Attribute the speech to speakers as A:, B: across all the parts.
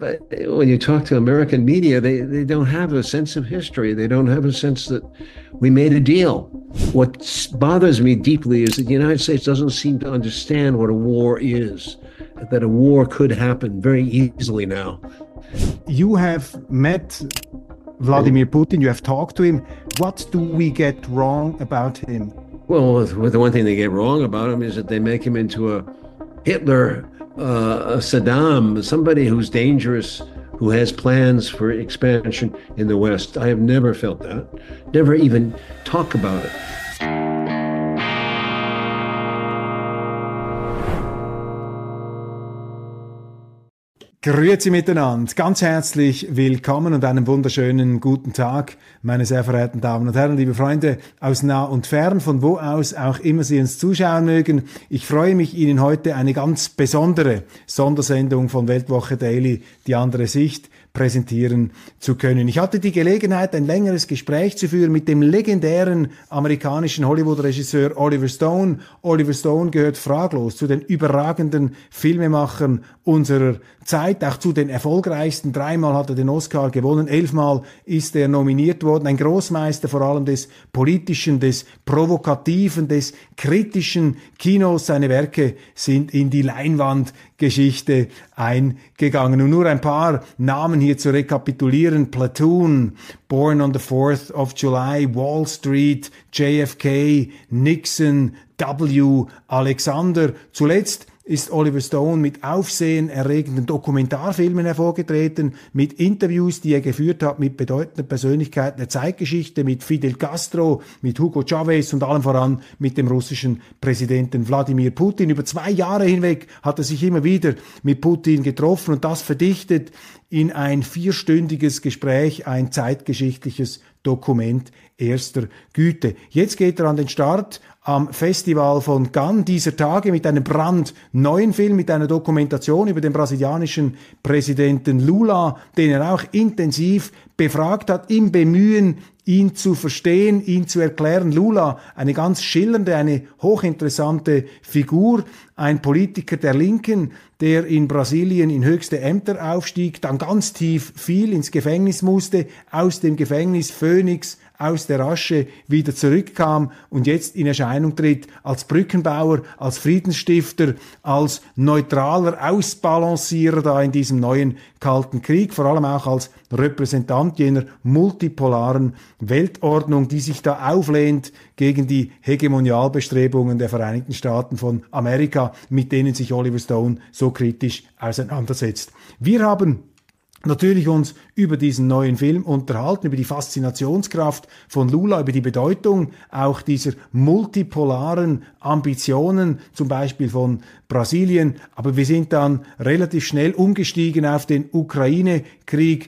A: when you talk to American media, they don't have a sense of history. They don't have a sense that we made a deal. What bothers me deeply is that the United States doesn't seem to understand what a war is, that a war could happen very easily now.
B: You have met Vladimir Putin, you have talked to him. What do we get wrong about him?
A: Well, the one thing they get wrong about him is that they make him into a Hitler, a Saddam, somebody who's dangerous, who has plans for expansion in the West. I have never felt that, never even talk about it.
B: Grüezi miteinander, ganz herzlich willkommen und einen wunderschönen guten Tag, meine sehr verehrten Damen und Herren, liebe Freunde aus nah und fern, von wo aus auch immer Sie uns zuschauen mögen. Ich freue mich, Ihnen heute eine ganz besondere Sondersendung von Weltwoche Daily, die andere Sicht, präsentieren zu können. Ich hatte die Gelegenheit, ein längeres Gespräch zu führen mit dem legendären amerikanischen Hollywood-Regisseur Oliver Stone. Oliver Stone gehört fraglos zu den überragenden Filmemachern unserer Zeit, auch zu den erfolgreichsten. 3-mal hat er den Oscar gewonnen, 11-mal ist er nominiert worden. Ein Großmeister vor allem des politischen, des provokativen, des kritischen Kinos. Seine Werke sind in die Leinwandgeschichte eingegangen. Und nur ein paar Namen hier zu rekapitulieren: Platoon, Born on the 4th of July, Wall Street, JFK, Nixon, W. Alexander. Zuletzt ist Oliver Stone mit aufsehenerregenden Dokumentarfilmen hervorgetreten, mit Interviews, die er geführt hat mit bedeutenden Persönlichkeiten der Zeitgeschichte, mit Fidel Castro, mit Hugo Chavez und allem voran mit dem russischen Präsidenten Wladimir Putin. Über 2 Jahre hinweg hat er sich immer wieder mit Putin getroffen und das verdichtet in ein 4-stündiges Gespräch, ein zeitgeschichtliches Dokument erster Güte. Jetzt geht er an den Start am Festival von Cannes dieser Tage mit einem brandneuen Film, mit einer Dokumentation über den brasilianischen Präsidenten Lula, den er auch intensiv befragt hat, im Bemühen, ihn zu verstehen, ihn zu erklären. Lula, eine ganz schillernde, eine hochinteressante Figur, ein Politiker der Linken, der in Brasilien in höchste Ämter aufstieg, dann ganz tief fiel, ins Gefängnis musste, aus dem Gefängnis Phönix, aus der Asche wieder zurückkam und jetzt in Erscheinung tritt als Brückenbauer, als Friedensstifter, als neutraler Ausbalancierer da in diesem neuen Kalten Krieg, vor allem auch als Repräsentant jener multipolaren Weltordnung, die sich da auflehnt gegen die Hegemonialbestrebungen der Vereinigten Staaten von Amerika, mit denen sich Oliver Stone so kritisch auseinandersetzt. Wir haben natürlich uns über diesen neuen Film unterhalten, über die Faszinationskraft von Lula, über die Bedeutung auch dieser multipolaren Ambitionen, zum Beispiel von Brasilien. Aber wir sind dann relativ schnell umgestiegen auf den Ukraine-Krieg,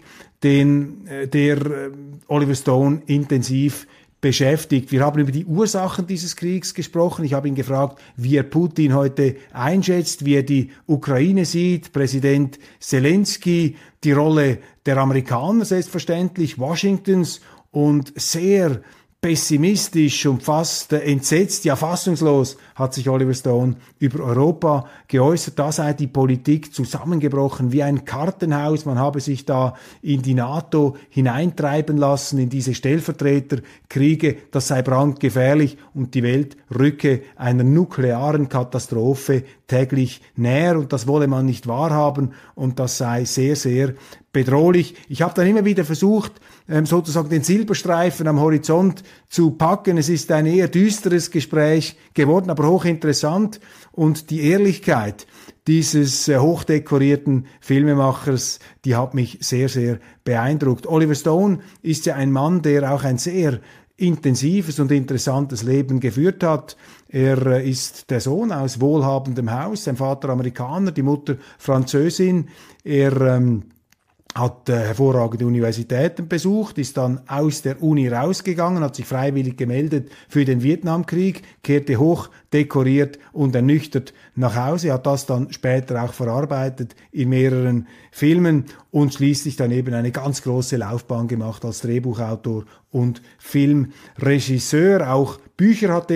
B: der Oliver Stone intensiv beschäftigt. Wir haben über die Ursachen dieses Kriegs gesprochen. Ich habe ihn gefragt, wie er Putin heute einschätzt, wie er die Ukraine sieht, Präsident Zelensky, die Rolle der Amerikaner selbstverständlich, Washingtons und sehr pessimistisch und fast entsetzt, ja fassungslos hat sich Oliver Stone über Europa geäußert. Da sei die Politik zusammengebrochen wie ein Kartenhaus. Man habe sich da in die NATO hineintreiben lassen, in diese Stellvertreterkriege. Das sei brandgefährlich und die Welt rücke einer nuklearen Katastrophe täglich näher und das wolle man nicht wahrhaben und das sei sehr, sehr bedrohlich. Ich habe dann immer wieder versucht, sozusagen den Silberstreifen am Horizont zu packen. Es ist ein eher düsteres Gespräch geworden, aber hochinteressant und die Ehrlichkeit dieses hochdekorierten Filmemachers, die hat mich sehr, sehr beeindruckt. Oliver Stone ist ja ein Mann, der auch ein sehr intensives und interessantes Leben geführt hat. Er ist der Sohn aus wohlhabendem Haus, sein Vater Amerikaner, die Mutter Französin. Er hat hervorragende Universitäten besucht, ist dann aus der Uni rausgegangen, hat sich freiwillig gemeldet für den Vietnamkrieg, kehrte hoch dekoriert und ernüchtert nach Hause, hat das dann später auch verarbeitet in mehreren Filmen und schließlich dann eben eine ganz große Laufbahn gemacht als Drehbuchautor und Filmregisseur. Auch Bücher hat er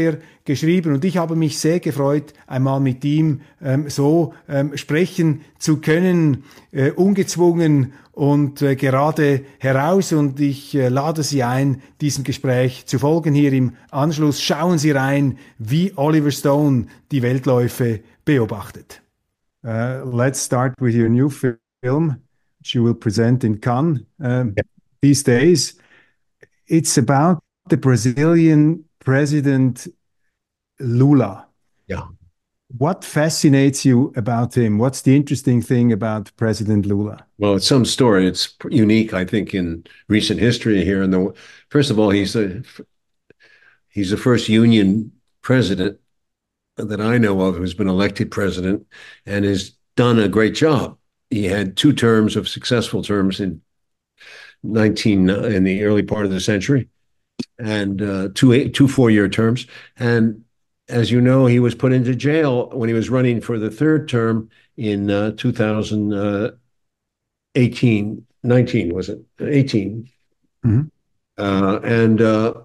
B: geschrieben. Und ich habe mich sehr gefreut, einmal mit ihm so sprechen zu können, ungezwungen und gerade heraus. Und ich lade Sie ein, diesem Gespräch zu folgen. Hier im Anschluss schauen Sie rein, wie Oliver Stone die Weltläufe beobachtet. Let's start with your new film, which you will present in Cannes these days. It's about the Brazilian president Lula.
A: Yeah.
B: What fascinates you about him? What's the interesting thing about President Lula?
A: Well, it's some story. It's unique, I think, in recent history here. And first of all, he's the first union president that I know of who's been elected president and has done a great job. He had two terms of successful terms in the early part of the century, and two 4-year terms. And as you know, he was put into jail when he was running for the third term in 2018, 19, was it? 18.
B: Mm-hmm.
A: And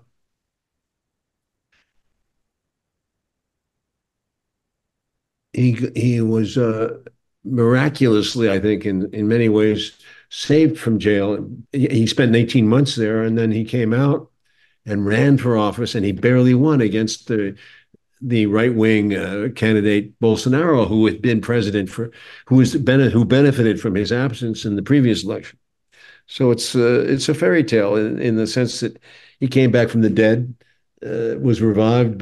A: he was miraculously, I think, in many ways, saved from jail. He spent 18 months there, and then he came out and ran for office, and he barely won against the right-wing candidate Bolsonaro, who had been president who benefited from his absence in the previous election. So it's a fairy tale in the sense that he came back from the dead, was revived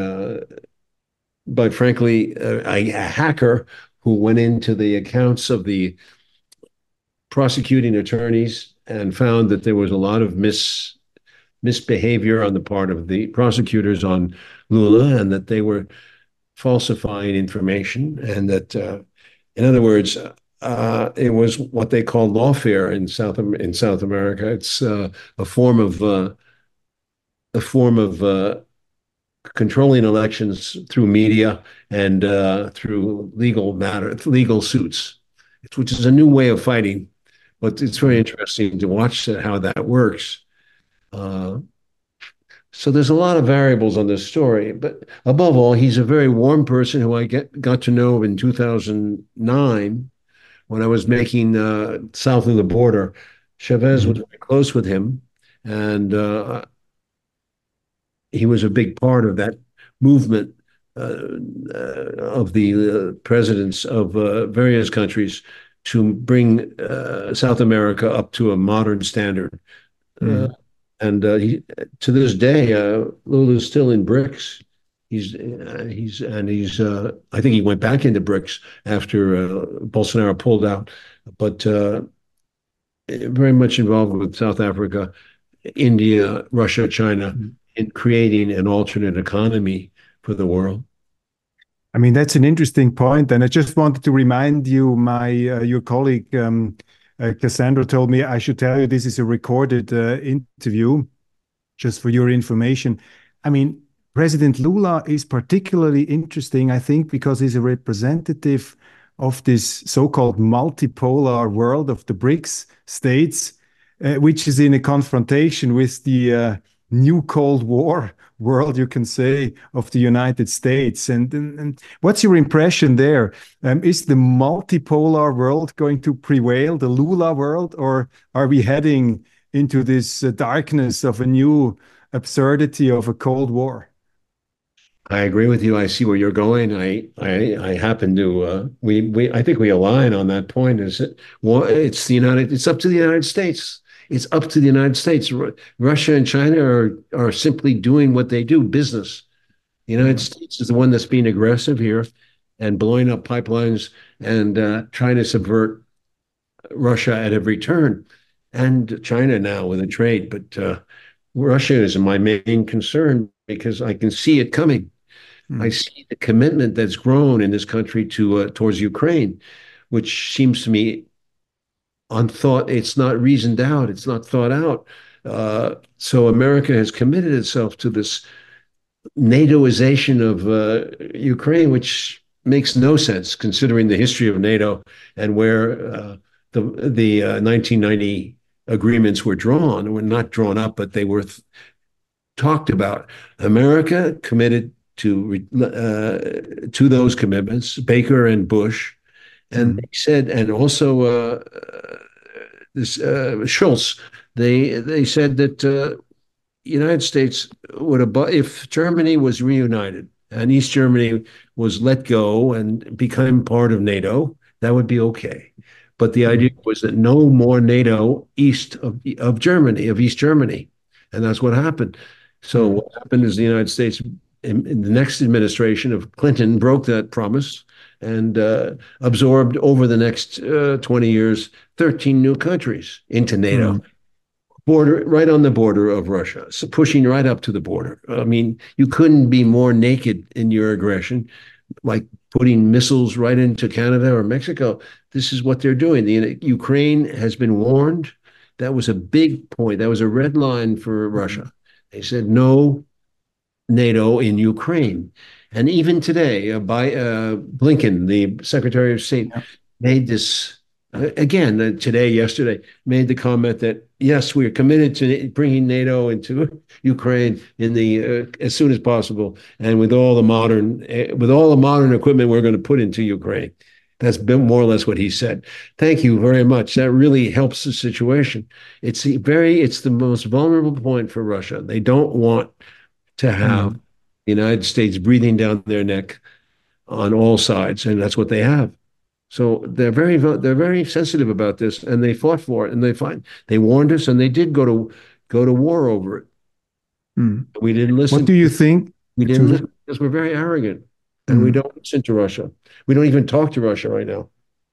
A: by frankly a hacker who went into the accounts of the prosecuting attorneys and found that there was a lot of misbehavior on the part of the prosecutors on Lula, and that they were falsifying information, and that, in other words, it was what they call lawfare in South America. It's a form of controlling elections through media and through legal suits, which is a new way of fighting. But it's very interesting to watch how that works. So there's a lot of variables on this story, but above all, he's a very warm person who I got to know in 2009 when I was making South of the Border. Chavez was very close with him, and he was a big part of that movement of the presidents of various countries to bring South America up to a modern standard. And to this day, Lula's still in BRICS. I think he went back into BRICS after Bolsonaro pulled out, but very much involved with South Africa, India, Russia, China, in creating an alternate economy for the world.
B: I mean, that's an interesting point, and I just wanted to remind you, your colleague Cassandra told me I should tell you this is a recorded interview, just for your information. I mean, President Lula is particularly interesting, I think, because he's a representative of this so-called multipolar world of the BRICS states, which is in a confrontation with the new Cold War world, you can say, of the United States. And what's your impression there? Is the multipolar world going to prevail, the Lula world, or are we heading into this darkness of a new absurdity of a Cold War?
A: I agree with you. I see where you're going. I happen to I think we align on that point. It's up to the United States. It's up to the United States. Russia and China are simply doing what they do, business. The United States is the one that's being aggressive here and blowing up pipelines and trying to subvert Russia at every turn, and China now with a trade. But Russia is my main concern because I can see it coming. I see the commitment that's grown in this country towards Ukraine, which seems to me unthought. It's not reasoned out. It's not thought out. So America has committed itself to this NATOization of Ukraine, which makes no sense considering the history of NATO and where the 1990 agreements were drawn. Were not drawn up, but they were talked about. America committed to those commitments, Baker and Bush, and they said, and also this Schultz, they said that United States would if Germany was reunited and East Germany was let go and become part of NATO, that would be okay. But the idea was that no more NATO east of Germany, of East Germany. And that's what happened. So what happened is the United States, in the next administration of Clinton, broke that promise and absorbed over the next 20 years 13 new countries into NATO. Border right on the border of Russia, so pushing right up to the border. I mean, you couldn't be more naked in your aggression, like putting missiles right into Canada or Mexico. This is what they're doing. The Ukraine has been warned. That was a big point. That was a red line for Russia. They said no NATO in Ukraine. And even today, Blinken, the Secretary of State, made this again today, yesterday, made the comment that yes, we are committed to bringing NATO into Ukraine in the as soon as possible, and with all the modern equipment we're going to put into Ukraine. That's been more or less what he said. Thank you very much. That really helps the situation. It's the most vulnerable point for Russia. They don't want to have the United States breathing down their neck on all sides, and that's what they have. So they're very sensitive about this, and they fought for it, and they warned us, and they did go to war over it. We didn't listen.
B: What do you think?
A: We didn't listen because we're very arrogant, and we don't listen to Russia. We don't even talk to Russia right now.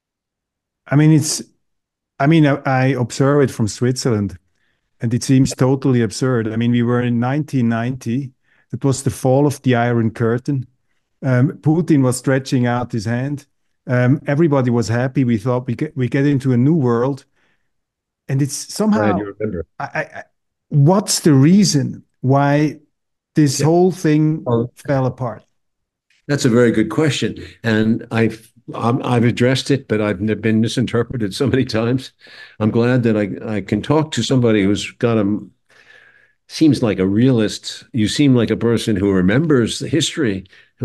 B: I mean, I observe it from Switzerland, and it seems totally absurd. I mean, we were in 1990. It was the fall of the Iron Curtain. Putin was stretching out his hand. Everybody was happy. We thought we get into a new world, and it's somehow.
A: Glad you remember.
B: What's the reason why this whole thing fell apart?
A: That's a very good question, and I've addressed it, but I've been misinterpreted so many times. I'm glad that I can talk to somebody who's seems like a realist. You seem like a person who remembers the history.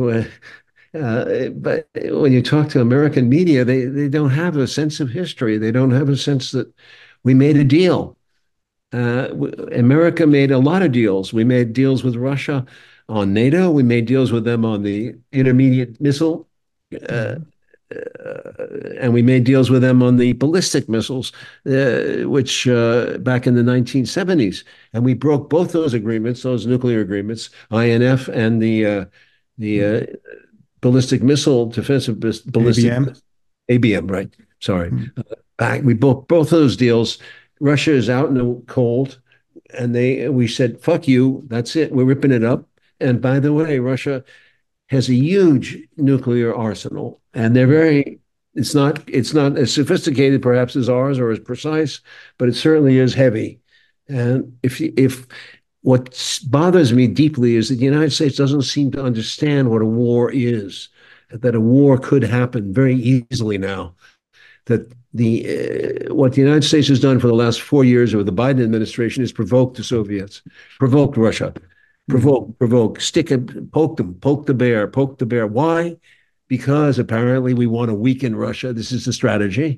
A: But when you talk to American media, they don't have a sense of history. They don't have a sense that we made a deal. America made a lot of deals. We made deals with Russia on NATO. We made deals with them on the intermediate missile. And we made deals with them on the ballistic missiles, which back in the 1970s. And we broke both those agreements, those nuclear agreements, INF and the ballistic missile, defensive ballistic ABM, right? Sorry. We broke both those deals. Russia is out in the cold, and we said, fuck you, that's it, we're ripping it up. And by the way, Russia has a huge nuclear arsenal, and it's not as sophisticated perhaps as ours or as precise, but it certainly is heavy. And if what bothers me deeply is that the United States doesn't seem to understand what a war is, that a war could happen very easily now, that what the United States has done for the last 4 years of the Biden administration is provoke the Soviets, provoke Russia, provoke, poke them, poke the bear. Why? Because apparently we want to weaken Russia. This is the strategy.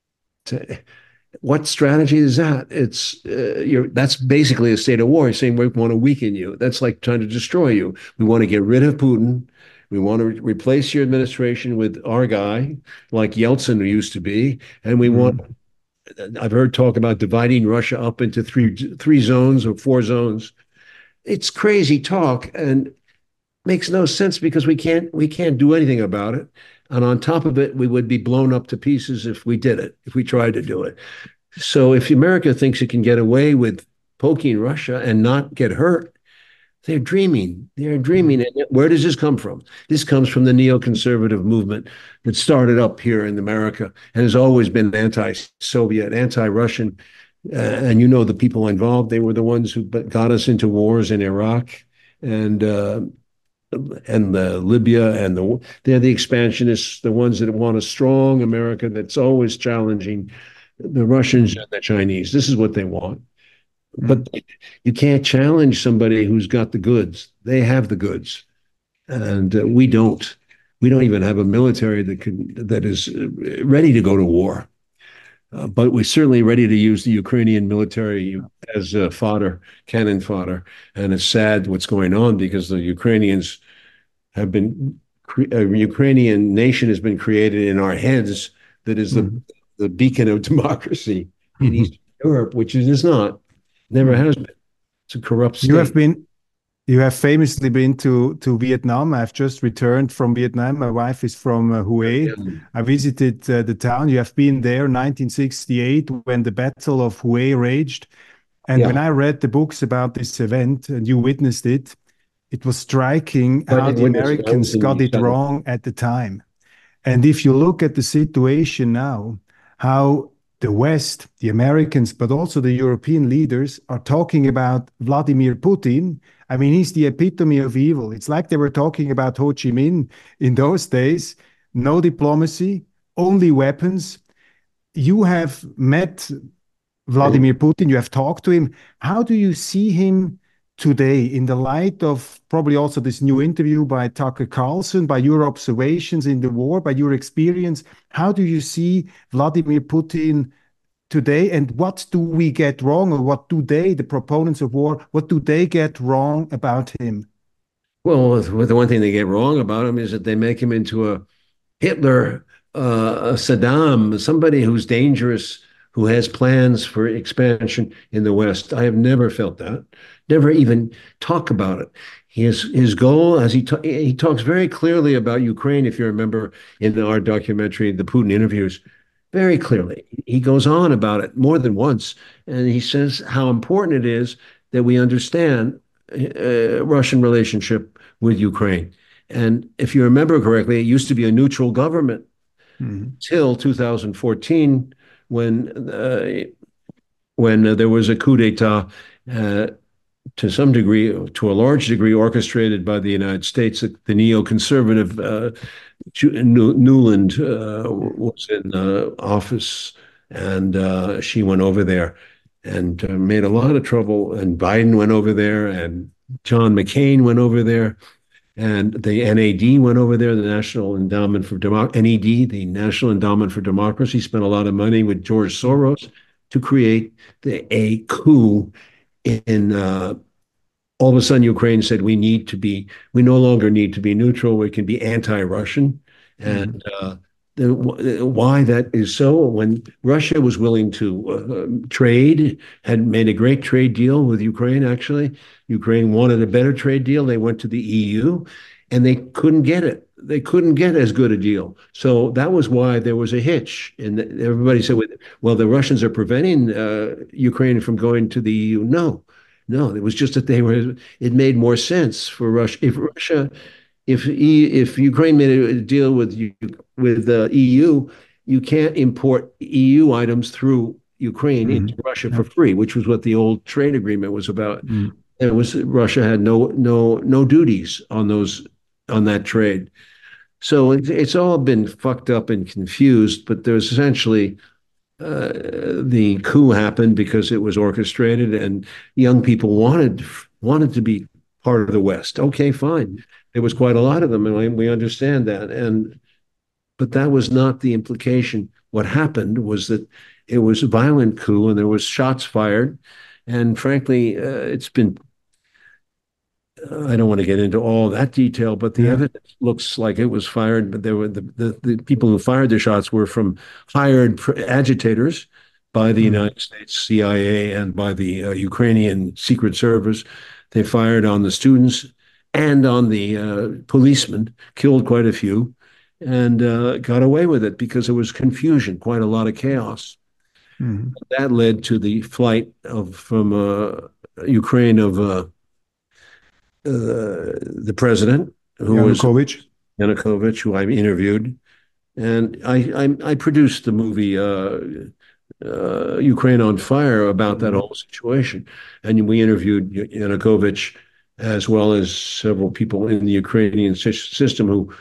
A: What strategy is that? That's basically a state of war. You're saying we want to weaken you. That's like trying to destroy you. We want to get rid of Putin. We want to replace your administration with our guy, like Yeltsin who used to be, and we want. I've heard talk about dividing Russia up into three zones or 4 zones. It's crazy talk and makes no sense because we can't do anything about it. And on top of it, we would be blown up to pieces if we did it, if we tried to do it. So if America thinks it can get away with poking Russia and not get hurt, they're dreaming. They're dreaming. And where does this come from? This comes from the neoconservative movement that started up here in America and has always been anti-Soviet, anti-Russian. And you know the people involved. They were the ones who got us into wars in Iraq and Libya, and they're the expansionists, the ones that want a strong America that's always challenging the Russians and the Chinese. This is what they want. But you can't challenge somebody who's got the goods. They have the goods. and we don't even have a military that is ready to go to war. But we're certainly ready to use the Ukrainian military as fodder, cannon fodder. And it's sad what's going on because the Ukrainians have been a Ukrainian nation has been created in our heads that is the beacon of democracy in Eastern Europe, which it is not, never has been. It's a corrupt state.
B: You have famously been to Vietnam. I've just returned from Vietnam. My wife is from Hue. I visited the town. You have been there 1968 when the Battle of Hue raged. And when I read the books about this event and you witnessed it, it was striking how the Americans got it wrong at the time. And if you look at the situation now, how the West, the Americans, but also the European leaders are talking about Vladimir Putin. I mean, he's the epitome of evil. It's like they were talking about Ho Chi Minh in those days. No diplomacy, only weapons. You have met Vladimir Putin, you have talked to him. How do you see him today in the light of probably also this new interview by Tucker Carlson, by your observations in the war, by your experience? How do you see Vladimir Putin today, and what do we get wrong, or what do they, the proponents of war, what do they get wrong about him?
A: Well, the one thing they get wrong about him is that they make him into a Hitler, a Saddam, somebody who's dangerous, who has plans for expansion in the West. I have never felt that, never even talk about it. His goal, as he talks very clearly about Ukraine, if you remember in our documentary, the Putin interviews, very clearly. He goes on about it more than once, and he says how important it is that we understand Russian relationship with Ukraine. And if you remember correctly, it used to be a neutral government till 2014, when there was a coup d'état, to some degree, to a large degree, orchestrated by the United States. The neoconservative Nuland was in office, and she went over there and made a lot of trouble. And Biden went over there, and John McCain went over there, and the NAD went over there, the National Endowment for NED, the National Endowment for Democracy, spent a lot of money with George Soros to create a coup in all of a sudden Ukraine said we no longer need to be neutral, we can be anti-Russian. And why that is so, when Russia was willing to trade, had made a great trade deal with Ukraine, actually. Ukraine wanted a better trade deal. They went to the EU and they couldn't get it. They couldn't get as good a deal. So that was why there was a hitch. And everybody said, well, the Russians are preventing Ukraine from going to the EU. No, it was just that it made more sense for Russia. If Ukraine made a deal with the EU, you can't import EU items through Ukraine into Russia for free, which was what the old trade agreement was about. It was Russia had no duties on that trade. So it's all been fucked up and confused. But there's essentially the coup happened because it was orchestrated, and young people wanted to be part of the West. Okay, fine. There was quite a lot of them, and we understand that. But that was not the implication. What happened was that it was a violent coup, and there was shots fired. And frankly, it's been. I don't want to get into all that detail, but the evidence looks like it was fired. But there were the people who fired the shots were from hired agitators by the United States CIA and by the Ukrainian Secret Service. They fired on the students and on the policemen, killed quite a few, and got away with it because there was confusion, quite a lot of chaos. That led to the flight from Ukraine of the president, who
B: Yanukovych.
A: was Yanukovych, who I interviewed, and I produced the movie Ukraine on Fire about that whole situation, and we interviewed Yanukovych as well as several people in the Ukrainian system who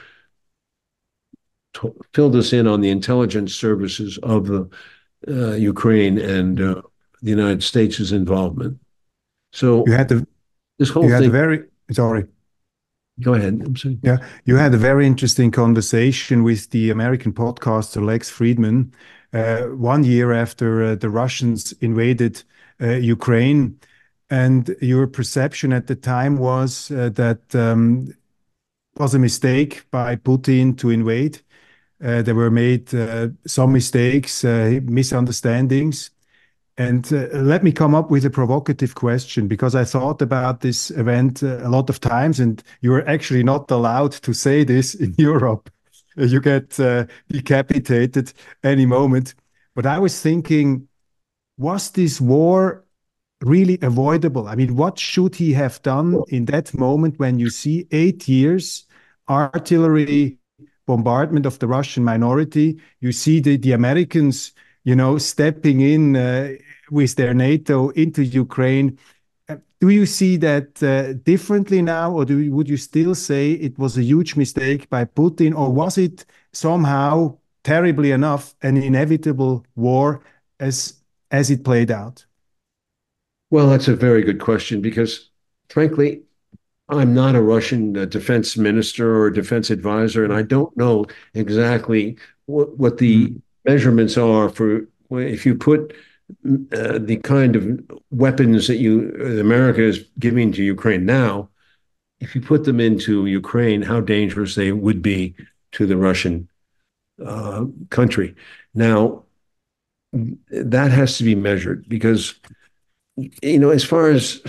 A: filled us in on the intelligence services of the Ukraine and the United States' involvement. So
B: you had the
A: this whole thing.
B: sorry.
A: Go ahead. I'm sorry.
B: Yeah, you had a very interesting conversation with the American podcaster Lex Friedman 1 year after the Russians invaded Ukraine. And your perception at the time was that was a mistake by Putin to invade. There were made some mistakes, misunderstandings. And let me come up with a provocative question because I thought about this event a lot of times, and you are actually not allowed to say this in Europe. You get decapitated any moment. But I was thinking, was this war really avoidable? I mean, what should he have done in that moment when you see 8 years artillery bombardment of the Russian minority? You see the Americans, stepping in with their NATO into Ukraine. Do you see that differently now, or would you still say it was a huge mistake by Putin, or was it somehow terribly enough an inevitable war as it played out?
A: Well, that's a very good question because, frankly, I'm not a Russian defense minister or defense advisor, and I don't know exactly what the measurements are for if you put the kind of weapons that America is giving to Ukraine now, if you put them into Ukraine, how dangerous they would be to the Russian country. Now, that has to be measured because, as far as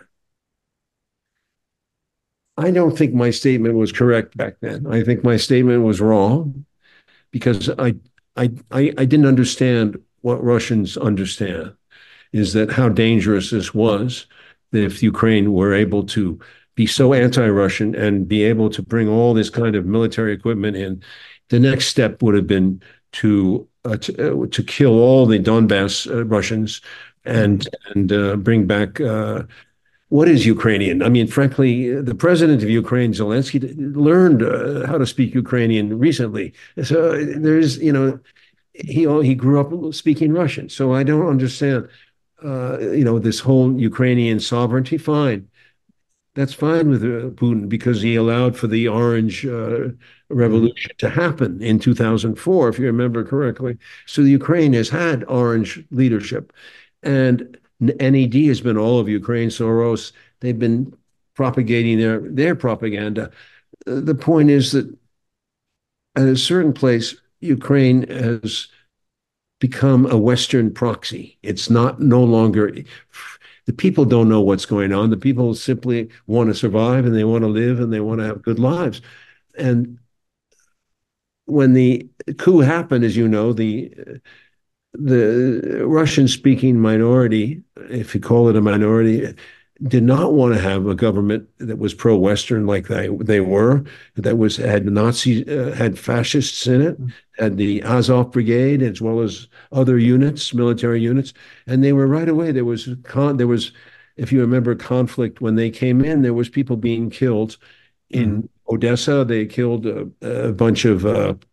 A: I don't think my statement was correct back then. I think my statement was wrong because I didn't understand what Russians understand is that how dangerous this was, that if Ukraine were able to be so anti-Russian and be able to bring all this kind of military equipment in, the next step would have been to kill all the Donbass Russians and bring back what is Ukrainian? I mean, frankly, the president of Ukraine, Zelensky, learned how to speak Ukrainian recently. So there's, he grew up speaking Russian. So I don't understand, this whole Ukrainian sovereignty. Fine, that's fine with Putin because he allowed for the Orange Revolution to happen in 2004, if you remember correctly. So the Ukraine has had Orange leadership, and NED has been all of Ukraine. Soros, they've been propagating their propaganda. The point is that at a certain place, Ukraine has become a Western proxy. It's no longer, the people don't know what's going on. The people simply want to survive and they want to live and they want to have good lives. And when the coup happened, as you know, the Russian-speaking minority, if you call it a minority, did not want to have a government that was pro-Western like they were, that had Nazi, had fascists in it, had the Azov Brigade as well as other units, military units, and they were right away. There was, if you remember, conflict when they came in. There was people being killed in Odessa. They killed a bunch of.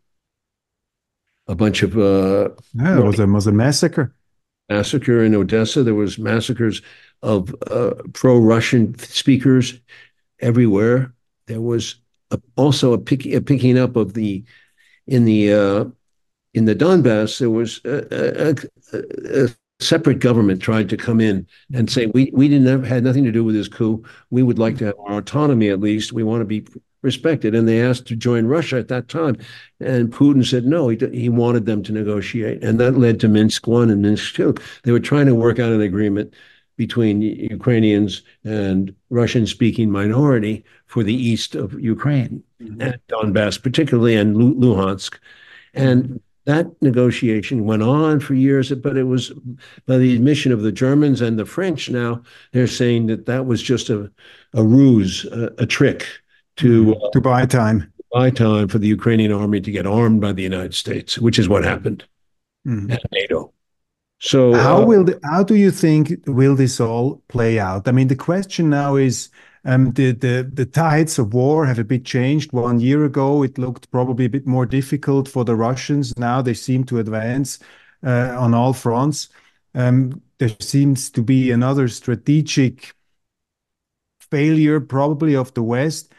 B: Yeah, it was a massacre.
A: Massacre in Odessa. There was massacres of pro-Russian speakers everywhere. There was also a picking up of in the Donbass. There was a separate government tried to come in and say we didn't had nothing to do with this coup. We would like to have our autonomy at least. We want to be respected. And they asked to join Russia at that time. And Putin said no, he wanted them to negotiate. And that led to Minsk I and Minsk II. They were trying to work out an agreement between Ukrainians and Russian-speaking minority for the east of Ukraine, and Donbass particularly, and Luhansk. And that negotiation went on for years, but it was by the admission of the Germans and the French now, they're saying that was just a ruse, a trick to
B: buy time.
A: Buy time for the Ukrainian army to get armed by the United States, which is what happened at NATO. So
B: how do you think will this all play out? I mean, the question now is the tides of war have a bit changed. 1 year ago, it looked probably a bit more difficult for the Russians. Now they seem to advance on all fronts. There seems to be another strategic failure, probably of the West.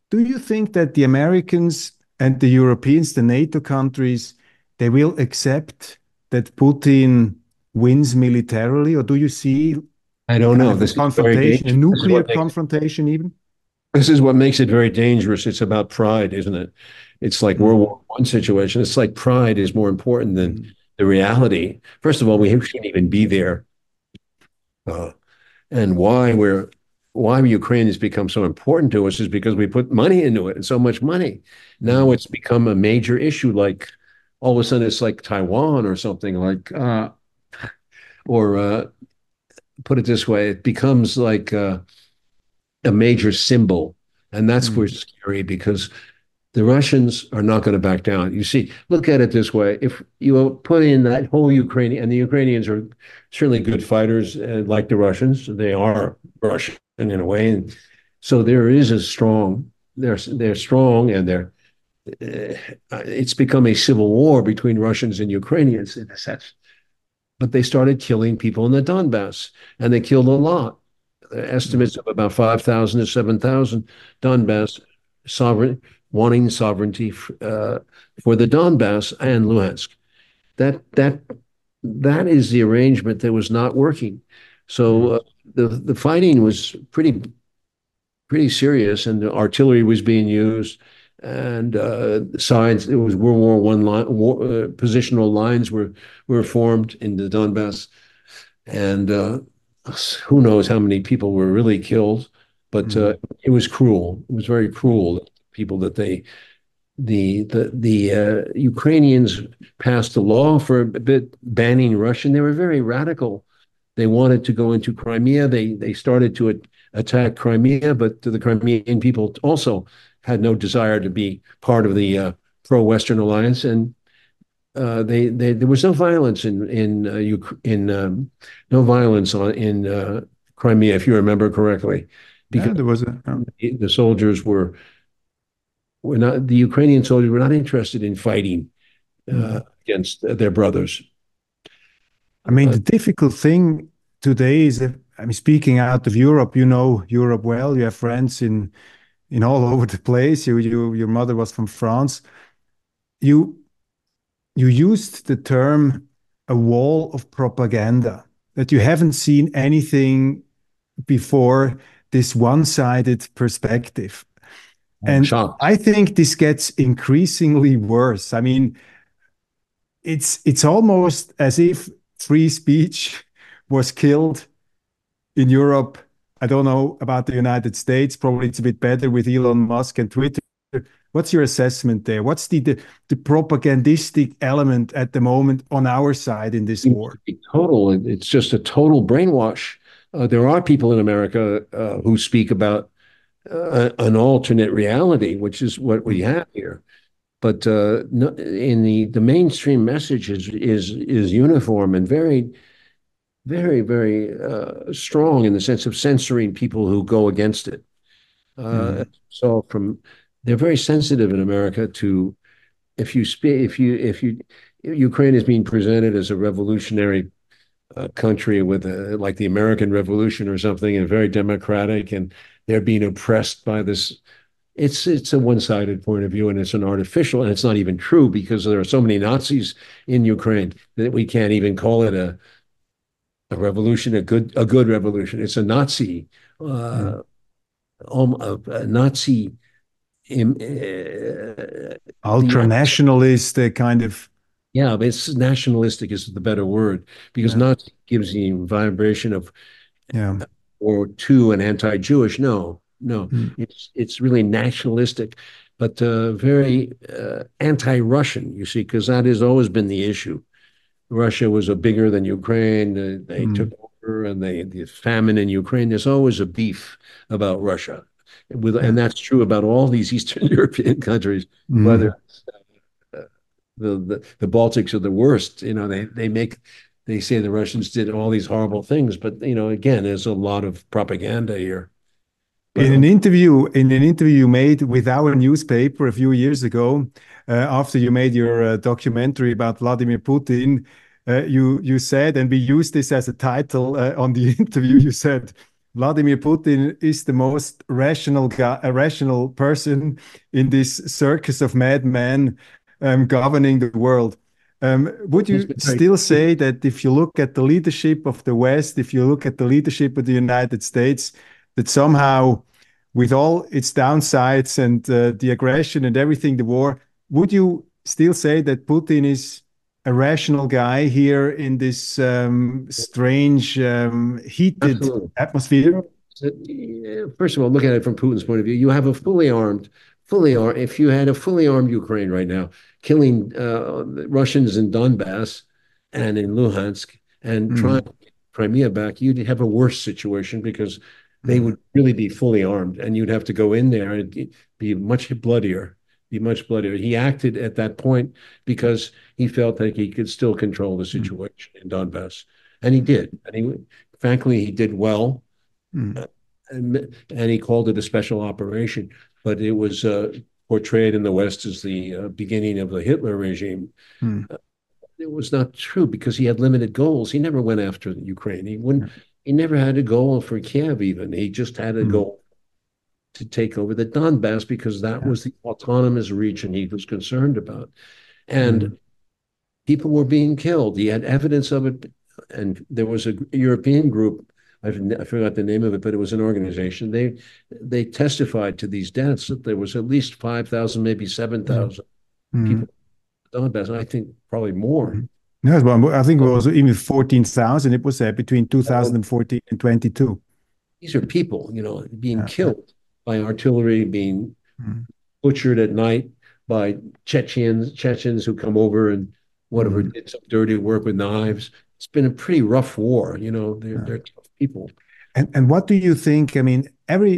B: Do you think that the Americans and the Europeans, the NATO countries, they will accept that Putin wins militarily, or do you see
A: I don't
B: kind
A: know.
B: of a
A: This is very
B: confrontation, a
A: dangerous.
B: nuclear confrontation even?
A: This is what makes it very dangerous. It's about pride, isn't it? It's like World
B: Mm,
A: War One situation. It's like pride is more important than
B: mm,
A: the reality. First of all, we shouldn't even be there. Uh, and why Ukraine has become so important to us is because we put money into it and so much money. Now
B: mm,
A: it's become a major issue. Like all of a sudden, it's like Taiwan or something like, or put it this way, it becomes like a major symbol, and that's where
B: mm,
A: it's scary because the Russians are not going to back down. You see, look at it this way: if you put in that whole Ukraine, and the Ukrainians are certainly good fighters, like the Russians, they are Russian in a way, and so there is a strong. They're strong, and it's become a civil war between Russians and Ukrainians in a sense. But they started killing people in the Donbass, and they killed a lot.
B: mm,
A: Estimates of about 5,000 to 7,000 Donbass sovereign wanting sovereignty for the Donbass and Luhansk. That that that is the arrangement that was not working. So
B: mm,
A: the fighting was pretty serious, and the artillery was being used, and sides. It was World War One positional lines were formed in the Donbass, and who knows how many people were really killed, but
B: mm,
A: it was cruel. It was very cruel. People that the Ukrainians passed a law for a bit banning Russian. They were very radical. They wanted to go into Crimea. They started to attack Crimea, but the Crimean people also had no desire to be part of the pro-Western alliance, and there was no violence no violence in Crimea, if you remember correctly, because
B: yeah, there was a.
A: the soldiers were not the Ukrainian soldiers were not interested in fighting
B: Mm.
A: against their brothers.
B: I mean,
A: Uh,
B: the difficult thing today is that, I mean, speaking out of Europe, you know Europe well. You have friends in all over the place. Your mother was from France. You you used the term a wall of propaganda, that you haven't seen anything before this one-sided perspective.
A: I'm
B: And
A: shocked.
B: I think this gets increasingly worse. I mean, it's almost as if free speech was killed in Europe. I don't know about the United States. Probably it's a bit better with Elon Musk and Twitter. What's your assessment there? What's the propagandistic element at the moment on our side in this
A: Seems
B: war?
A: to be total. It's just a total brainwash. There are people in America who speak about an alternate reality, which is what we
B: Mm,
A: have here. But no, in the mainstream message is uniform and very strong in the sense of censoring people who go against it.
B: mm,
A: So from they're very sensitive in America to if you speak if you Ukraine is being presented as a revolutionary country with like the American Revolution or something, and very democratic, and they're being oppressed by this. It's a one-sided point of view, and it's an artificial, and it's not even true because there are so many Nazis in Ukraine that we can't even call it a revolution, a good revolution. It's a Nazi,
B: mm.
A: uh, a Nazi.
B: Ultra
A: The
B: nationalist kind of,
A: Yeah, but it's nationalistic is the better word because
B: yeah,
A: Nazi gives the vibration of
B: yeah.
A: or to an anti-Jewish. No, no,
B: Mm,
A: it's really nationalistic, but very anti-Russian. You see, because that has always been the issue. Russia was a bigger than Ukraine. They took
B: mm,
A: over, and the famine in Ukraine. There's always a beef about Russia, and
B: yeah.
A: that's true about all these Eastern European countries, whether
B: Mm.
A: uh, the Baltics are the worst. They say the Russians did all these horrible things, but again, there's a lot of propaganda here. But
B: In an interview you made with our newspaper a few years ago, after you made your documentary about Vladimir Putin, you said, and we used this as a title on the interview. You said, Vladimir Putin is the most rational guy, a rational person in this circus of madmen governing the world. Would
A: He's
B: you
A: been very,
B: still say that if you look at the leadership of the West, if you look at the leadership of the United States, that somehow, with all its downsides and the aggression and everything, the war, would you still say that Putin is a rational guy here in this strange, heated
A: absolutely.
B: atmosphere?
A: First of all, look at it from Putin's point of view. You have a fully armed. If you had a fully armed Ukraine right now, killing Russians in Donbass and in Luhansk and trying
B: Mm,
A: to get Crimea back, you'd have a worse situation because they
B: mm,
A: would really be fully armed, and you'd have to go in there and be much bloodier. Be much bloodier. He acted at that point because he felt that he could still control the
B: mm,
A: situation in Donbass, and he did. And frankly, he did well,
B: mm,
A: and he called it a special operation. But it was portrayed in the West as the beginning of the Hitler regime.
B: mm,
A: Uh, it was not true because he had limited goals. He never went after the Ukraine. He wouldn't. He never had a goal for Kiev. Even he just had a
B: mm,
A: goal to take over the Donbass because that
B: yeah,
A: was the autonomous region he was concerned about. And
B: mm,
A: people were being killed. He had evidence of it. And there was a European group, I forgot the name of it, but it was an organization. They testified to these deaths that there was at least 5,000, maybe
B: mm,
A: 7,000
B: mm,
A: people in Donbass. I think probably more.
B: mm. Yes, well, I think it was even 14,000. It was between
A: Uh,
B: 2014 and 22.
A: these are people, being
B: Yeah, yeah.
A: killed by artillery, being
B: Mm,
A: butchered at night by Chechens who come over and whatever
B: mm,
A: did some dirty work with knives. It's been a pretty rough war.
B: yeah.
A: They're tough people.
B: And what do you think? I mean,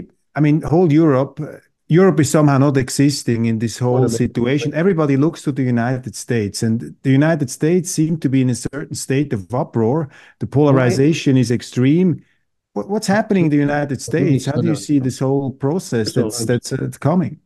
B: whole Europe, Europe is somehow not existing in this
A: What
B: whole
A: am
B: situation. Everybody looks to the United States, and the United States seem to be in a certain state of uproar. The
A: Why?
B: polarization is extreme. What's happening in the United
A: Really,
B: States? How do you see this whole process
A: so
B: that's coming?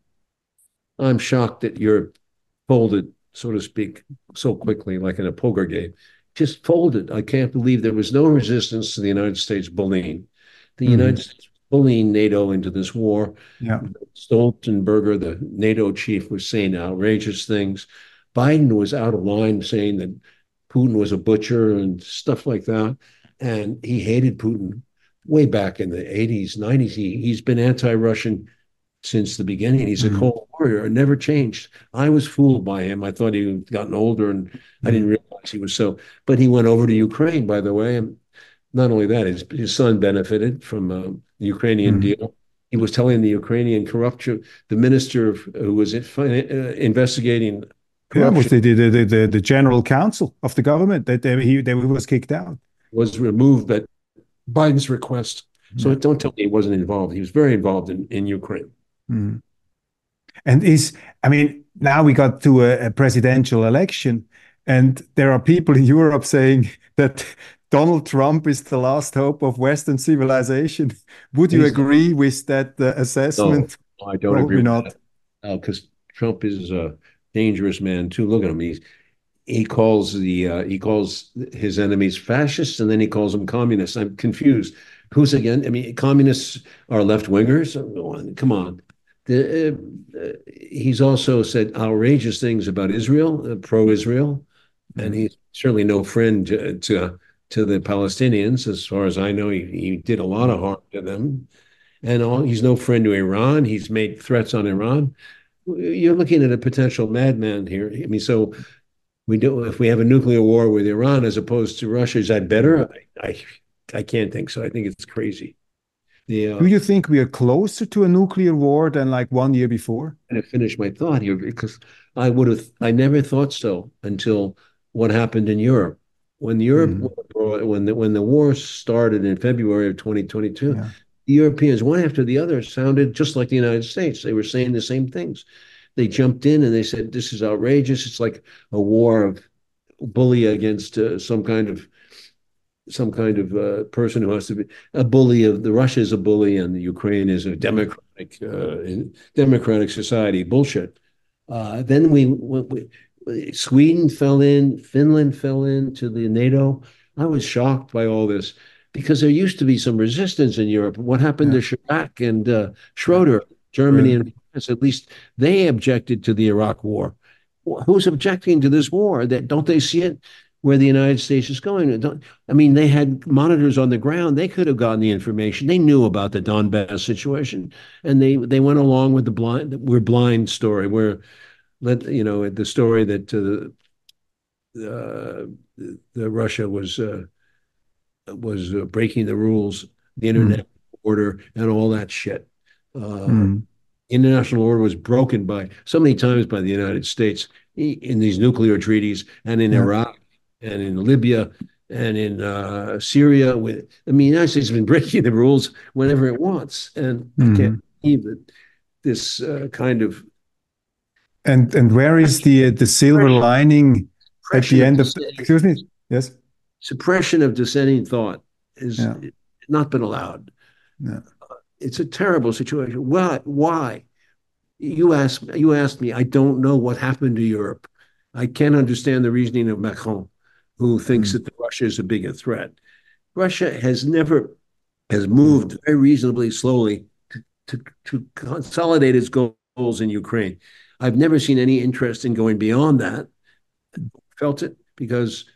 A: I'm shocked that Europe folded, so to speak, so quickly, like in a poker game. Just folded. I can't believe there was no resistance to the United States bullying. The United
B: Mhm.
A: States bullying NATO into this war.
B: Yeah.
A: Stoltenberger, the NATO chief, was saying outrageous things. Biden was out of line saying that Putin was a butcher and stuff like that. And he hated Putin way back in the 80s, 90s. He's been anti Russian since the beginning. He's a
B: Mhm.
A: Cold Warrior and never changed. I was fooled by him. I thought he had gotten older and I didn't
B: Mhm.
A: realize he was so. But he went over to Ukraine, by the way. And not only that, his son benefited from the Ukrainian
B: Mhm.
A: deal. He was telling the Ukrainian corruption, the minister who was investigating
B: Yeah, was
A: corruption
B: the general counsel of the government that he was kicked out.
A: was removed at Biden's request. So
B: Yeah.
A: don't tell me he wasn't involved. He was very involved in Ukraine.
B: Mhm. And now we got to a presidential election, and there are people in Europe saying that Donald Trump is the last hope of Western civilization. Would you
A: He's
B: agree with that
A: No,
B: assessment?
A: I don't agree
B: Probably
A: with
B: not.
A: that because Trump is a dangerous man too. Look at him. He calls his enemies fascists and then he calls them communists. I'm confused. Who's again? I mean, communists are left wingers. Come on. He's also said outrageous things about Israel, pro-Israel, and
B: Mm,
A: he's certainly no friend to the Palestinians. As far as I know, he did a lot
B: mm,
A: of harm to them, and he's no friend to Iran. He's made threats on Iran. You're looking at a potential madman here. I mean, so we do if we have a nuclear war with Iran as opposed to Russia, is that
B: mm.
A: better? I can't think so. I think it's crazy. The
B: Do you think we are closer to a nuclear war than like 1 year before?
A: to finish my thought here because I never thought so until what happened in Europe. When Europe
B: Mm,
A: when the war started in February of 2022,
B: yeah.
A: the Europeans, one after the other, sounded just like the United States. They were saying the same things. They jumped in and they said, "This is outrageous. It's like a war of bully against some kind of person who has to be a bully of the Russia is a bully and the Ukraine is a
B: Mm,
A: democratic society. Bullshit. Then Sweden fell in, Finland fell into the NATO. I was shocked by all this. because there used to be some resistance in Europe. What happened
B: Yeah.
A: to Chirac and
B: Yeah.
A: Schroeder, Germany
B: Right.
A: and France? At least they objected to the Iraq War. Who's objecting to this war? That don't they see it where the United States is going? I mean, they had monitors on the ground. They could have gotten the information. They knew about the Donbass situation, and they went along with the we're blind story. Where the story that uh, the Russia was breaking the rules, the
B: Mm.
A: internet order, and all that shit. Uh,
B: Mm.
A: International order was broken by so many times by the United States in these nuclear treaties, and in
B: Yeah.
A: Iraq, and in Libya, and in Syria. The United States has been breaking the rules whenever it wants, and I can't
B: Mm.
A: believe that this kind of
B: And where is the silver
A: suppression,
B: lining at
A: suppression
B: the
A: of
B: end of
A: dissenting,
B: excuse me? Yes.
A: suppression of dissenting thought has
B: Yeah.
A: not been allowed.
B: Yeah.
A: It's a terrible situation. Why? Why? You asked me. I don't know what happened to Europe. I can't understand the reasoning of Macron, who thinks
B: Mm.
A: that Russia is a bigger threat. Russia has moved very reasonably slowly to consolidate its goals in Ukraine. I've never seen any interest in going beyond that. Felt it because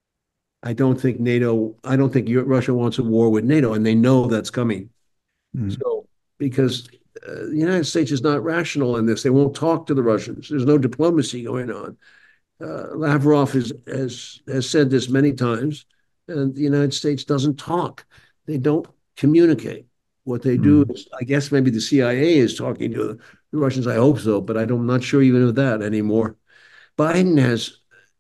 A: I don't think Russia wants a war with NATO, and they know that's coming.
B: Mm.
A: So, because the United States is not rational in this, they won't talk to the Russians. There's no diplomacy going on. Lavrov has said this many times, and the United States doesn't talk. They don't communicate. What they do
B: Mm.
A: is, I guess maybe the CIA is talking to the Russians. I hope so, but I'm not sure even of that anymore. Biden has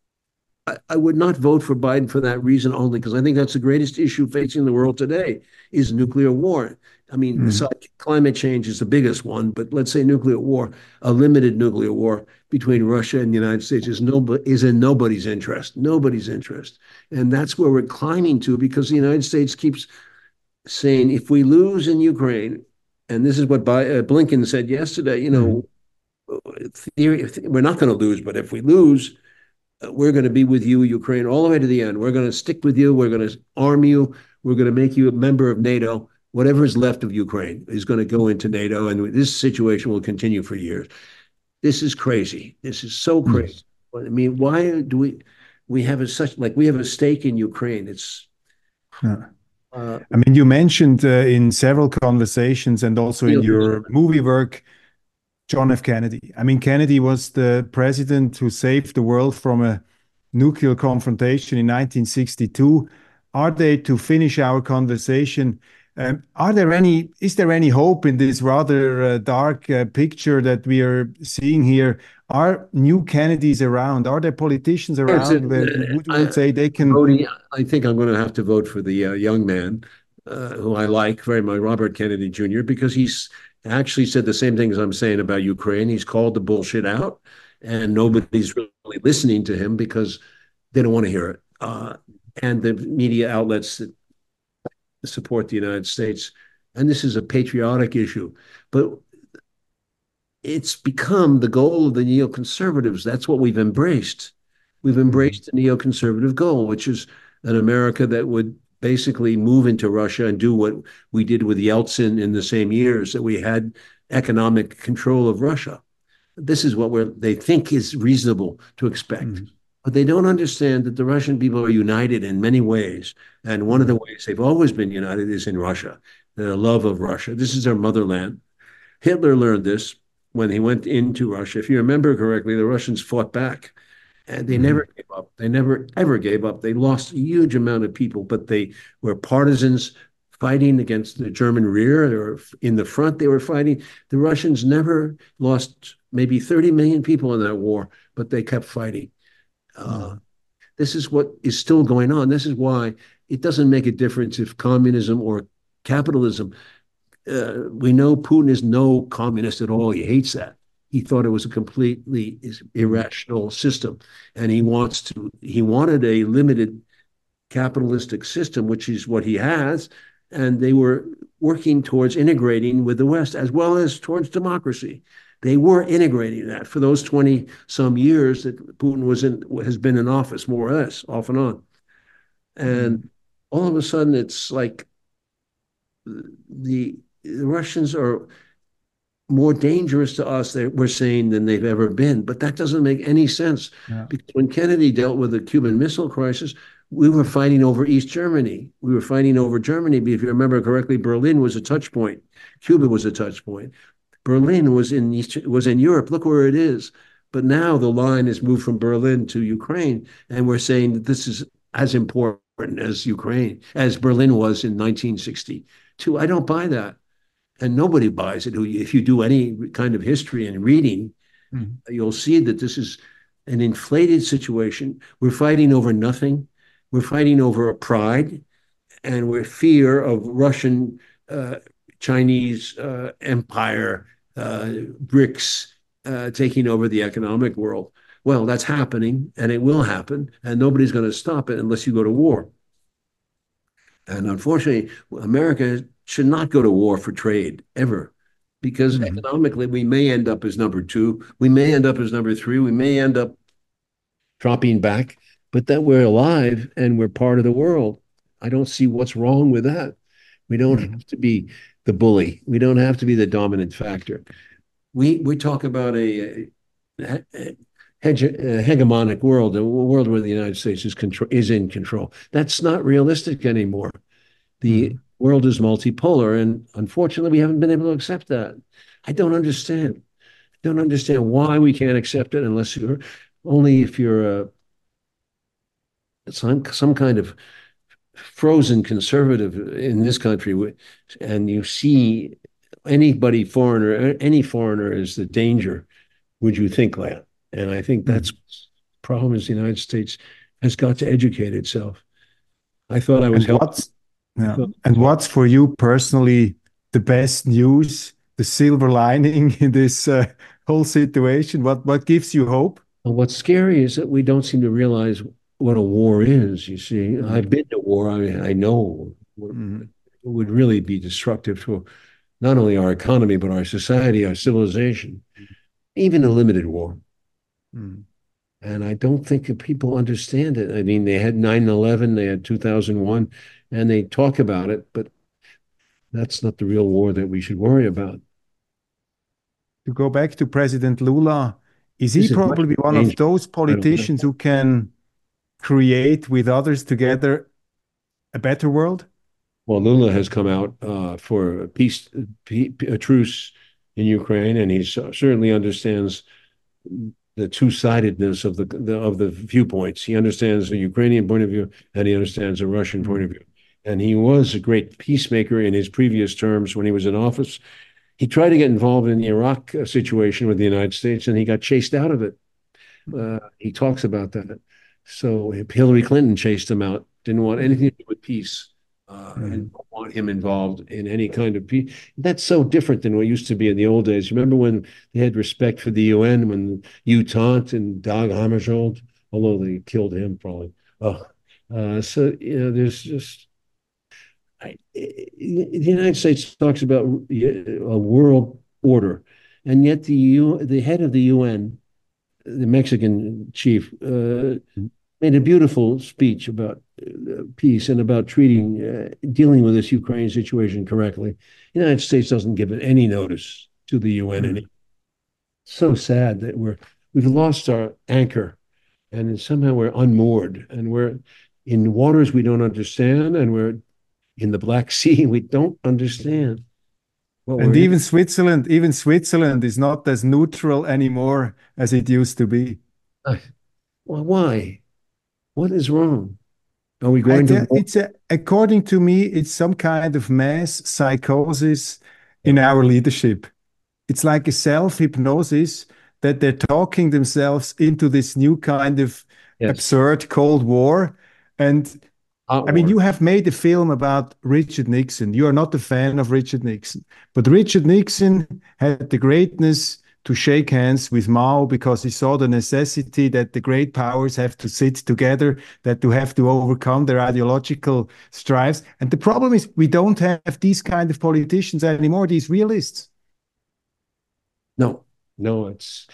A: I would not vote for Biden for that reason only, because I think that's the greatest issue facing the world today is nuclear war. I mean,
B: Mm.
A: besides climate change is the biggest one, but let's say nuclear war, a limited nuclear war between Russia and the United States is in nobody's interest. Nobody's interest. And that's where we're climbing to, because the United States keeps saying, if we lose in Ukraine, and this is what Blinken said yesterday,
B: Mm.
A: we're not going to lose, but if we lose, we're going to be with you, Ukraine, all the way to the end. We're going to stick with you. We're going to arm you. We're going to make you a member of NATO. Whatever is left of Ukraine is going to go into NATO, and this situation will continue for years. This is crazy. This is so
B: Mm.
A: crazy. I mean, why do we have we have a stake in Ukraine? It's
B: Yeah.
A: uh,
B: I mean, you mentioned in several conversations and also in your movie work John F. Kennedy. I mean, Kennedy was the president who saved the world from a nuclear confrontation in 1962. Are they, to finish our conversation, is there any hope in this rather dark picture that we are seeing here? Are new Kennedys around? Are there politicians around where you would say they can?
A: voting. I think I'm going to have to vote for the young man who I like very much, Robert Kennedy Jr., because he's actually said the same things I'm saying about Ukraine. He's called the bullshit out, and nobody's really listening to him because they don't want to hear it. And the media outlets that support the United States, and this is a patriotic issue, but it's become the goal of the neoconservatives. That's what we've embraced. We've embraced the neoconservative goal, which is an America that would basically move into Russia and do what we did with Yeltsin in the same years that we had economic control of Russia. This is what they think is reasonable to expect.
B: Mm.
A: But they don't understand that the Russian people are united in many ways. And one of the ways they've always been united is in Russia, their love of Russia. This is their motherland. Hitler learned this when he went into Russia. If you remember correctly, the Russians fought back, and they never gave up. They never, ever gave up. They lost a huge amount of people, but they were partisans fighting against the German rear, or in the front they were fighting. The Russians never lost maybe 30 million people in that war, but they kept fighting. This is what is still going on. This is why it doesn't make a difference if communism or capitalism. We know Putin is no communist at all. He hates that. He thought it was a completely irrational system, and he wanted a limited capitalistic system, which is what he has. And they were working towards integrating with the West as well as towards democracy. They were integrating that for those 20 some years that Putin has been in office, more or less, off and on. And all of a sudden it's like the Russians are more dangerous to us, we're saying, than they've ever been. But that doesn't make any sense
B: Yeah.
A: because when Kennedy dealt with the Cuban Missile Crisis, we were fighting over East Germany. We were fighting over Germany. But if you remember correctly, Berlin was a touch point. Cuba was a touch point. Berlin was in Europe. Look where it is. But now the line has moved from Berlin to Ukraine, and we're saying that this is as important as Ukraine, as Berlin was in 1962. I don't buy that, and nobody buys it. If you do any kind of history and reading, you'll see that this is an inflated situation. We're fighting over nothing. We're fighting over a pride, and we're fear of Russian, Chinese empire, BRICS taking over the economic world. Well, that's happening, and it will happen, and nobody's going to stop it unless you go to war. And unfortunately, America should not go to war for trade ever, because economically we may end up as number two, we may end up as number three, we may end up dropping back, but that we're alive and we're part of the world. I don't see what's wrong with that. We don't have to be the bully. We don't have to be the dominant factor. We talk about a hegemonic world, a world where the United States is in control. That's not realistic anymore. The world is multipolar, and unfortunately, we haven't been able to accept that. I don't understand. I don't understand why we can't accept it unless you're only if you're some kind of frozen conservative in this country, and you see any foreigner is the danger. Would you think that? And I think that's the problem is the United States has got to educate itself. I thought I was helping.
B: And what's for you personally the best news, the silver lining in this whole situation? What gives you hope?
A: And what's scary is that we don't seem to realize what a war is. You see, I've been to war. I know it would really be destructive to not only our economy, but our society, our civilization, even a limited war. And I don't think that people understand it. I mean, they had 9/11, they had 2001, and they talk about it, but that's not the real war that we should worry about.
B: To go back to President Lula, is he probably one of those politicians who can create with others together a better world?
A: Well, Lula has come out for a truce in Ukraine, and he certainly understands the two-sidedness of the viewpoints. He understands the Ukrainian point of view, and he understands the Russian point of view. And he was a great peacemaker in his previous terms when he was in office. He tried to get involved in the Iraq situation with the United States, and he got chased out of it. He talks about that. So Hillary Clinton chased him out, didn't want anything to do with peace, and don't want him involved in any kind of peace. That's so different than what used to be in the old days. Remember when they had respect for the UN, when U Thant and Dag Hammarskjöld, although they killed him probably. So, there's just... the United States talks about a world order, and yet the head of the UN, the Mexican chief, made a beautiful speech about peace and about dealing with this Ukraine situation correctly. The United States doesn't give it any notice to the UN. It's so sad that we've lost our anchor, and somehow we're unmoored, and we're in waters we don't understand, and we're in the Black Sea we don't understand.
B: And even Switzerland is not as neutral anymore as it used to be.
A: Well, why? What is wrong? Are we going to...
B: according to me, it's some kind of mass psychosis in our leadership. It's like a self-hypnosis that they're talking themselves into this new kind of absurd Cold War. And I mean, you have made a film about Richard Nixon. You are not a fan of Richard Nixon, but Richard Nixon had the greatness to shake hands with Mao because he saw the necessity that the great powers have to sit together, that to have to overcome their ideological strives. And the problem is we don't have these kind of politicians anymore, these realists.
A: No, it's...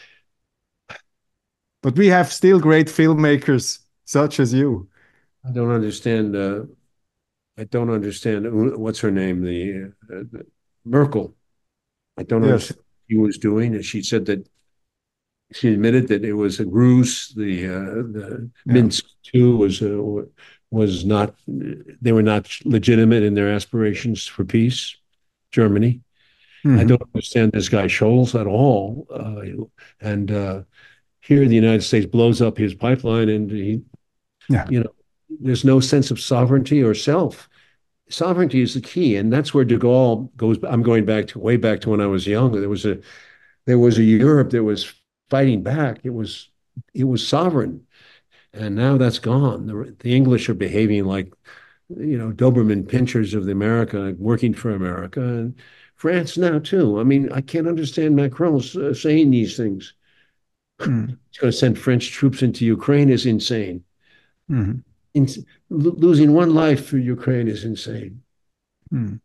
B: But we have still great filmmakers such as you.
A: I don't understand I don't understand what's her name, the Merkel. I don't
B: Yes.
A: understand what she was doing, and she said that she admitted that it was a ruse. The
B: Yeah.
A: Minsk II was not. They were not legitimate in their aspirations for peace. Germany. I don't
B: Hmm.
A: understand this guy Scholz at all. And here the United States blows up his pipeline, and
B: Yeah.
A: you know, there's no sense of sovereignty or self. Sovereignty is the key, and that's where De Gaulle goes. I'm going back to way back to when I was young. There was a Europe that was fighting back. It was sovereign, and now that's gone. The English are behaving like Doberman pinchers of the America, working for America, and France now too. I mean, I can't understand Macron saying these things.
B: Mm.
A: He's going to send French troops into Ukraine is insane.
B: Hmm.
A: In, Losing one life for Ukraine is insane.
B: Mm.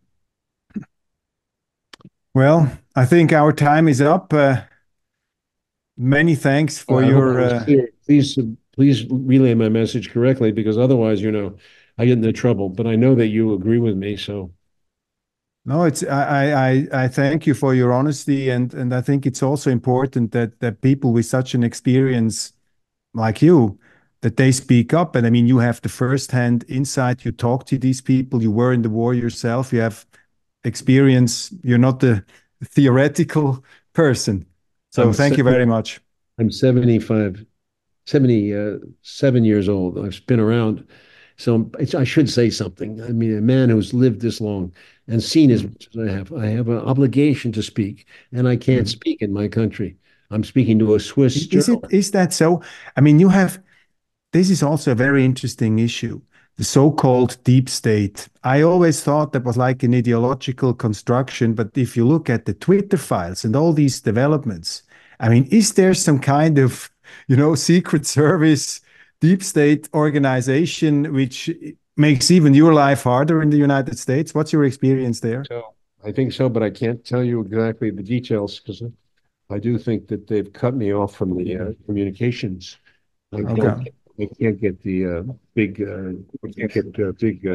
B: Well, I think our time is up. Many thanks for
A: I hope I
B: your.
A: was clear. Please relay my message correctly, because otherwise, I get into trouble. But I know that you agree with me, so
B: No, it's I thank you for your honesty, and I think it's also important that people with such an experience like you, that they speak up. And I mean, you have the first-hand insight. You talk to these people. You were in the war yourself. You have experience. You're not the theoretical person. So
A: I'm
B: thank
A: se-
B: you very much.
A: I'm 75, 77 years old. I've been around, so I should say something. I mean, a man who's lived this long and seen as
B: Mm.
A: much as I have an obligation to speak, and I can't
B: Mm.
A: speak in my country. I'm speaking to a Swiss journalist.
B: Is that so? I mean, you have this is also a very interesting issue, the so-called deep state. I always thought that was like an ideological construction, but if you look at the Twitter files and all these developments, I mean, is there some kind of, secret service, deep state organization which makes even your life harder in the United States? What's your experience there?
A: So I think so, but I can't tell you exactly the details because I do think that they've cut me off from the communications. I can't
B: Okay.
A: I can't get the big I can't get big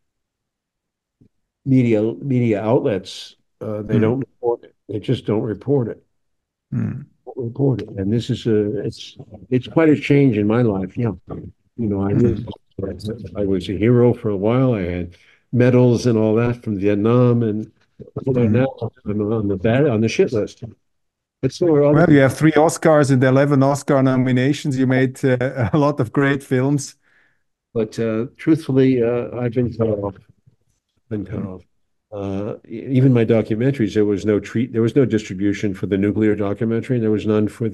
A: media outlets. They
B: Mm.
A: don't report it. They just don't report it.
B: Mm.
A: Don't report it. And this is it's quite a change in my life. Yeah,
B: Mm.
A: I was a hero for a while. I had medals and all that from Vietnam, and
B: Mm.
A: now I'm on the shit list. But so are other
B: Well, you
A: people.
B: have three Oscars and 11 Oscar nominations. You made a lot of great films.
A: But truthfully, I've been cut off. Been cut off. Even my documentaries, there was no distribution for the nuclear documentary. There was none for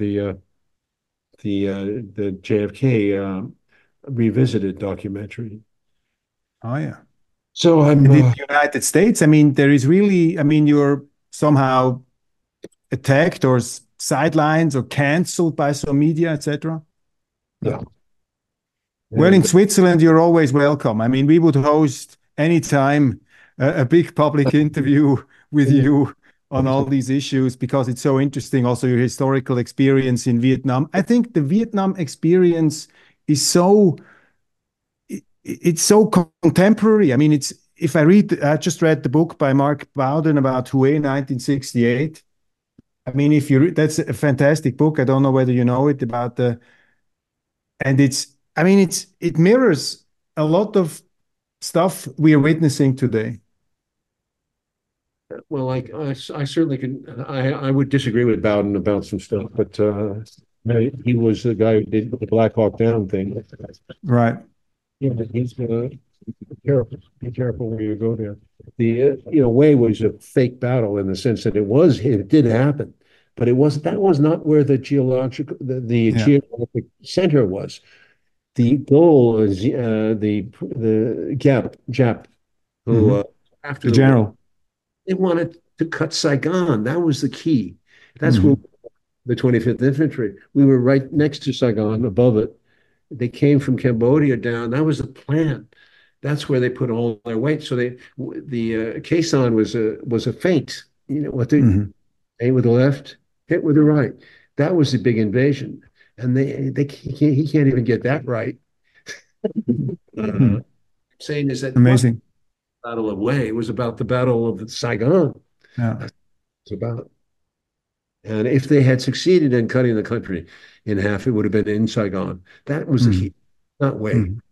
A: the JFK revisited documentary.
B: Oh, yeah.
A: So I'm
B: And in the United States, I mean, there is really, I mean, you're somehow attacked or sidelined or canceled by some media, etc.
A: yeah,
B: Well, in
A: and
B: Switzerland, you're always welcome. I mean, we would host anytime a big public interview with you on all these issues because it's so interesting. Also, your historical experience in Vietnam. I think the Vietnam experience is it's so contemporary. I mean, I just read the book by Mark Bowden about Hue 1968. I mean, that's a fantastic book. I don't know whether you know it about and I mean, it mirrors a lot of stuff we are witnessing today.
A: well, I certainly I would disagree with Bowden about some stuff, but he was the guy who did the Black Hawk Down thing.
B: Right.
A: Yeah, but he's be careful where you go there. The Way was a fake battle in the sense that it did happen, but that was not where the
B: Yeah.
A: geographic center was. The goal is the Jap who
B: Hmm.
A: after
B: The
A: the war
B: general.
A: they wanted to cut Saigon. That was the key. That's where
B: Hmm.
A: the 25th Infantry. We were right next to Saigon, above it. They came from Cambodia down. That was the plan. That's where they put all their weight. So the Quezon was a feint. What they
B: Hmm.
A: aim with the left, hit with the right. That was the big invasion, and he can't even get that right.
B: Hmm.
A: Saying is that
B: Amazing.
A: Battle of Wei. It was about the Battle of Saigon.
B: Yeah.
A: That's what it's about. And if they had succeeded in cutting the country in half, it would have been in Saigon. That was the
B: Mm.
A: key, not Wei.
B: Mm.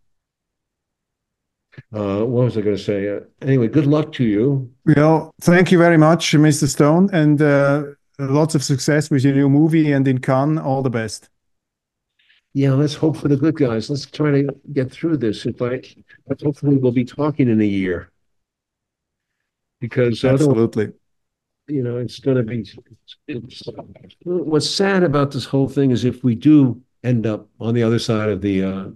A: What was I going to say? Anyway, good luck to you.
B: Well, thank you very much, Mr. Stone, and lots of success with your new movie and in Cannes. All the best.
A: Yeah, let's hope for the good guys. Let's try to get through this. But hopefully we'll be talking in a year because otherwise,
B: Absolutely.
A: it's going to be. What's sad about this whole thing is if we do end up on the other side of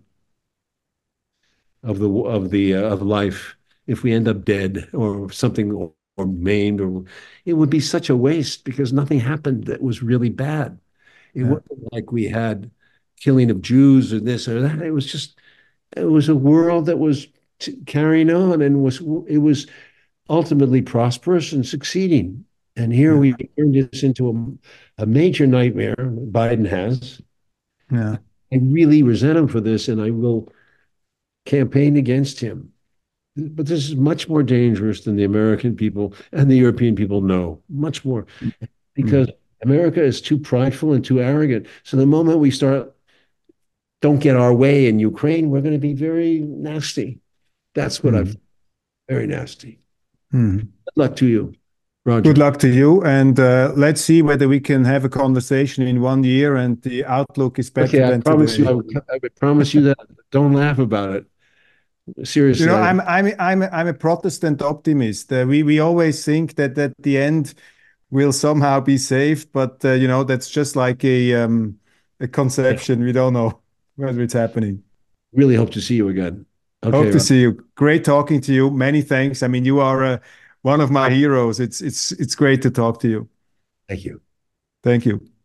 A: of life, if we end up dead or something or maimed, or it would be such a waste because nothing happened that was really bad. It
B: Yeah.
A: wasn't like we had killing of Jews or this or that. It was a world that was carrying on and it was ultimately prosperous and succeeding. And here
B: Yeah.
A: we turned this into a major nightmare. Biden has.
B: Yeah.
A: I really resent him for this, and I will campaign against him. But this is much more dangerous than the American people and the European people know. Much more,
B: Mm.
A: because America is too prideful and too arrogant. So the moment we don't get our way in Ukraine, we're going to be very nasty. That's what I've
B: Mm.
A: very nasty.
B: Mm.
A: Good luck to you,
B: Good
A: Roger.
B: luck to you, and let's see whether we can have a conversation in 1 year and the outlook is better
A: Okay, I
B: than
A: promise you,
B: today.
A: I would promise you that. Don't laugh about it.
B: You
A: Seriously,
B: know, I'm a Protestant optimist. We always think that at the end we'll somehow be saved, but that's just like a
A: I
B: conception. We don't know whether it's happening.
A: really hope to see you again.
B: Hope
A: Okay,
B: to
A: Roger.
B: see you. Great talking to you. Many thanks. I mean, you are one of my heroes. It's great to talk to you.
A: Thank you.
B: Thank you.